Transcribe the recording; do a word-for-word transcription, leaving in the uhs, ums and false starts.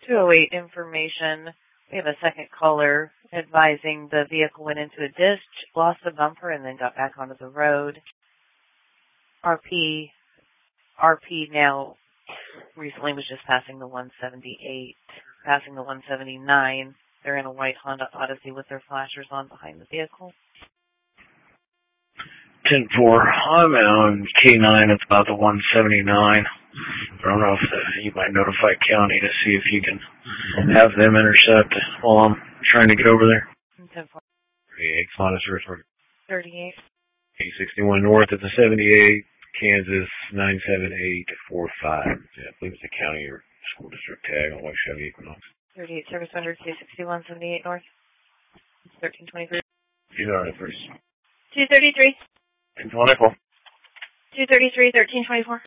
two oh eight information. We have a second caller advising the vehicle went into a ditch, lost the bumper, and then got back onto the road. R P, R P now recently was just passing the one seventy-eight, passing the one seventy-nine. They're in a white Honda Odyssey with their flashers on behind the vehicle. ten four, I'm on K nine, it's about the one seventy-nine. I don't know if the, you might notify county to see if you can have them intercept while I'm trying to get over there. ten four. thirty-eight, Honda Surfside. thirty-eight. eight sixty-one north at the seventy-eight, Kansas nine seven eight four five. Yeah, I believe it's a county or school district tag on White Chevy Equinox. thirty-eight service under two sixty-one seventy-eight north. thirteen twenty-three. You know it first. two thirty-three. two twenty-four. two thirty-three, thirteen twenty-four.